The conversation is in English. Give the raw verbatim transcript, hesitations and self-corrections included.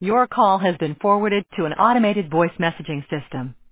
Your call has been forwarded to an automated voice messaging system.